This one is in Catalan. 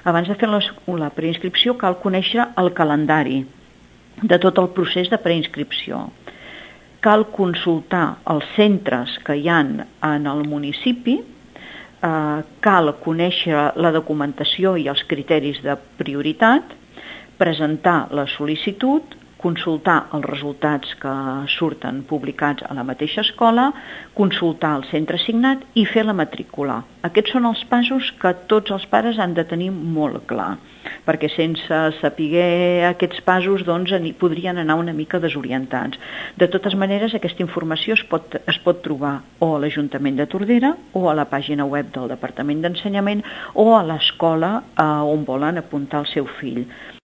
Abans de fer la preinscripció cal conèixer el calendari de tot el procés de preinscripció. Cal consultar els centres que hi ha en el municipi, cal conèixer la documentació i els criteris de prioritat, presentar la sol·licitud, consultar els resultats que surten publicats a la mateixa escola, consultar el centre assignat i fer la matrícula. Aquests són els passos que tots els pares han de tenir molt clar, perquè sense saber aquests passos podrien anar una mica desorientats. De totes maneres, aquesta informació es pot trobar o a l'Ajuntament de Tordera o a la pàgina web del Departament d'Ensenyament o a l'escola on volen apuntar el seu fill.